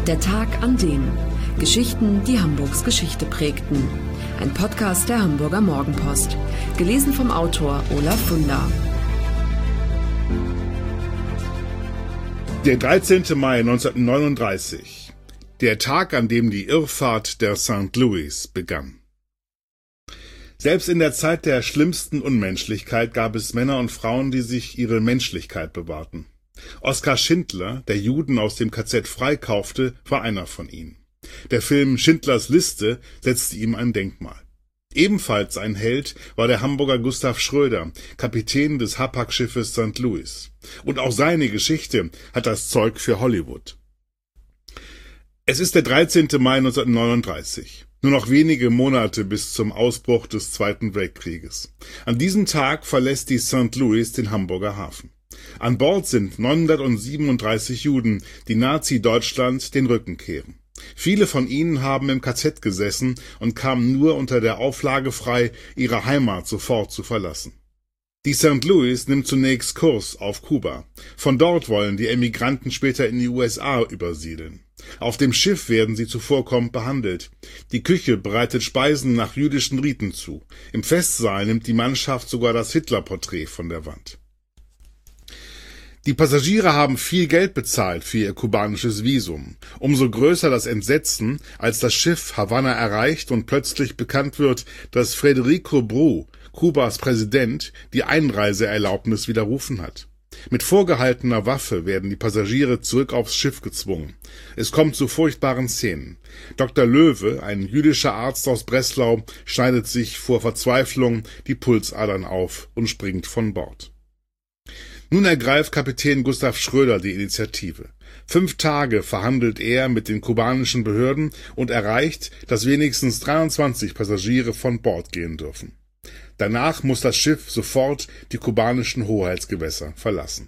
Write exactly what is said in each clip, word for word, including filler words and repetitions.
Der Tag an dem. Geschichten, die Hamburgs Geschichte prägten. Ein Podcast der Hamburger Morgenpost. Gelesen vom Autor Olaf Funder. Der dreizehnte Mai neunzehnhundertneununddreißig. Der Tag, an dem die Irrfahrt der Sankt Louis begann. Selbst in der Zeit der schlimmsten Unmenschlichkeit gab es Männer und Frauen, die sich ihre Menschlichkeit bewahrten. Oskar Schindler, der Juden aus dem K Z freikaufte, war einer von ihnen. Der Film Schindlers Liste setzte ihm ein Denkmal. Ebenfalls ein Held war der Hamburger Gustav Schröder, Kapitän des Hapag-Schiffes Sankt Louis. Und auch seine Geschichte hat das Zeug für Hollywood. Es ist der dreizehnte Mai neunzehnhundertneununddreißig. Nur noch wenige Monate bis zum Ausbruch des Zweiten Weltkrieges. An diesem Tag verlässt die Sankt Louis den Hamburger Hafen. An Bord sind neunhundertsiebenunddreißig Juden, die Nazi-Deutschland den Rücken kehren. Viele von ihnen haben im K Z gesessen und kamen nur unter der Auflage frei, ihre Heimat sofort zu verlassen. Die Sankt Louis nimmt zunächst Kurs auf Kuba. Von dort wollen die Emigranten später in die U S A übersiedeln. Auf dem Schiff werden sie zuvorkommend behandelt. Die Küche bereitet Speisen nach jüdischen Riten zu. Im Festsaal nimmt die Mannschaft sogar das Hitlerporträt von der Wand. Die Passagiere haben viel Geld bezahlt für ihr kubanisches Visum. Umso größer das Entsetzen, als das Schiff Havanna erreicht und plötzlich bekannt wird, dass Federico Bru, Kubas Präsident, die Einreiseerlaubnis widerrufen hat. Mit vorgehaltener Waffe werden die Passagiere zurück aufs Schiff gezwungen. Es kommt zu furchtbaren Szenen. Doktor Löwe, ein jüdischer Arzt aus Breslau, schneidet sich vor Verzweiflung die Pulsadern auf und springt von Bord. Nun ergreift Kapitän Gustav Schröder die Initiative. Fünf Tage verhandelt er mit den kubanischen Behörden und erreicht, dass wenigstens dreiundzwanzig Passagiere von Bord gehen dürfen. Danach muss das Schiff sofort die kubanischen Hoheitsgewässer verlassen.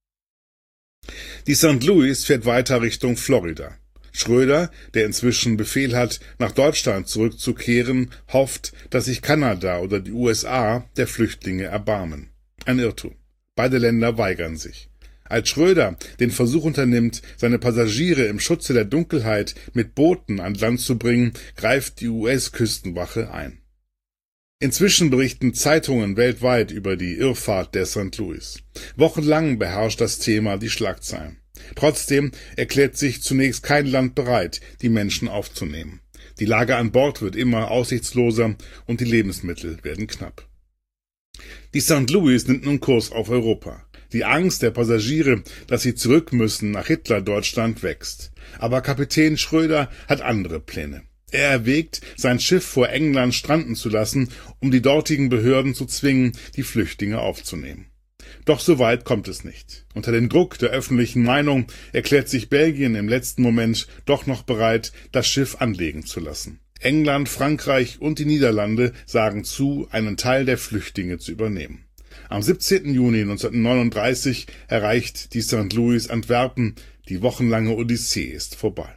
Die Sankt Louis fährt weiter Richtung Florida. Schröder, der inzwischen Befehl hat, nach Deutschland zurückzukehren, hofft, dass sich Kanada oder die U S A der Flüchtlinge erbarmen. Ein Irrtum. Beide Länder weigern sich. Als Schröder den Versuch unternimmt, seine Passagiere im Schutze der Dunkelheit mit Booten an Land zu bringen, greift die U S-Küstenwache ein. Inzwischen berichten Zeitungen weltweit über die Irrfahrt der Sankt Louis. Wochenlang beherrscht das Thema die Schlagzeilen. Trotzdem erklärt sich zunächst kein Land bereit, die Menschen aufzunehmen. Die Lage an Bord wird immer aussichtsloser und die Lebensmittel werden knapp. Die Sankt Louis nimmt nun Kurs auf Europa. Die Angst der Passagiere, dass sie zurück müssen nach Hitler-Deutschland, wächst. Aber Kapitän Schröder hat andere Pläne. Er erwägt, sein Schiff vor England stranden zu lassen, um die dortigen Behörden zu zwingen, die Flüchtlinge aufzunehmen. Doch so weit kommt es nicht. Unter dem Druck der öffentlichen Meinung erklärt sich Belgien im letzten Moment doch noch bereit, das Schiff anlegen zu lassen. England, Frankreich und die Niederlande sagen zu, einen Teil der Flüchtlinge zu übernehmen. Am siebzehnten Juni neunzehnhundertneununddreißig erreicht die Sankt Louis Antwerpen. Die wochenlange Odyssee ist vorbei.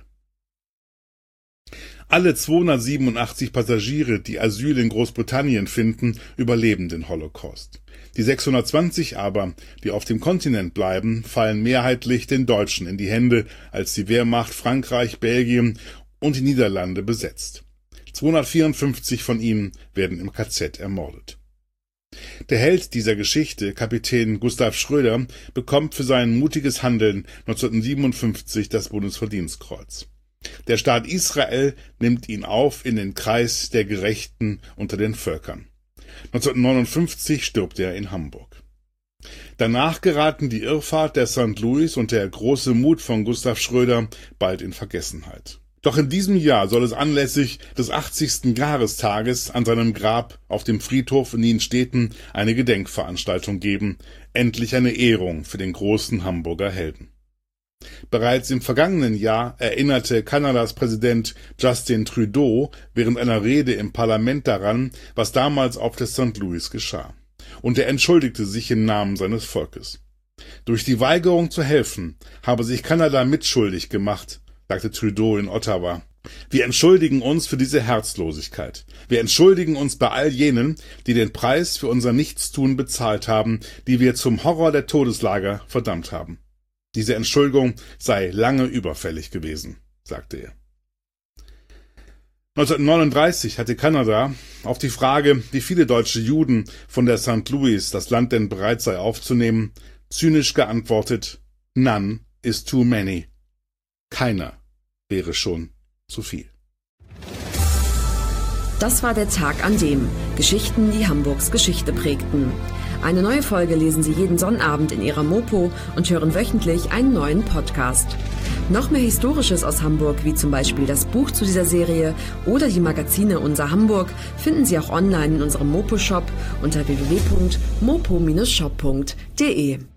Alle zweihundertsiebenundachtzig Passagiere, die Asyl in Großbritannien finden, überleben den Holocaust. Die sechshundertzwanzig aber, die auf dem Kontinent bleiben, fallen mehrheitlich den Deutschen in die Hände, als die Wehrmacht Frankreich, Belgien und die Niederlande besetzt. zweihundertvierundfünfzig von ihnen werden im K Z ermordet. Der Held dieser Geschichte, Kapitän Gustav Schröder, bekommt für sein mutiges Handeln neunzehnhundertsiebenundfünfzig das Bundesverdienstkreuz. Der Staat Israel nimmt ihn auf in den Kreis der Gerechten unter den Völkern. neunzehnhundertneunundfünfzig stirbt er in Hamburg. Danach geraten die Irrfahrt der Sankt Louis und der große Mut von Gustav Schröder bald in Vergessenheit. Doch in diesem Jahr soll es anlässlich des achtzigsten Jahrestages an seinem Grab auf dem Friedhof in Nienstedten eine Gedenkveranstaltung geben, endlich eine Ehrung für den großen Hamburger Helden. Bereits im vergangenen Jahr erinnerte Kanadas Präsident Justin Trudeau während einer Rede im Parlament daran, was damals auf der Sankt Louis geschah. Und er entschuldigte sich im Namen seines Volkes. Durch die Weigerung zu helfen habe sich Kanada mitschuldig gemacht, sagte Trudeau in Ottawa. Wir entschuldigen uns für diese Herzlosigkeit. Wir entschuldigen uns bei all jenen, die den Preis für unser Nichtstun bezahlt haben, die wir zum Horror der Todeslager verdammt haben. Diese Entschuldigung sei lange überfällig gewesen. sagte er. neunzehnhundertneununddreißig hatte Kanada auf die Frage, wie viele deutsche Juden von der Sankt Louis das Land denn bereit sei aufzunehmen, zynisch geantwortet: None is too many. Keiner wäre schon zu viel. Das war der Tag an dem Geschichten, die Hamburgs Geschichte prägten. Eine neue Folge lesen Sie jeden Sonnabend in Ihrer Mopo und hören wöchentlich einen neuen Podcast. Noch mehr Historisches aus Hamburg, wie zum Beispiel das Buch zu dieser Serie oder die Magazine Unser Hamburg, finden Sie auch online in unserem Mopo-Shop unter w w w punkt mopo Bindestrich shop punkt de.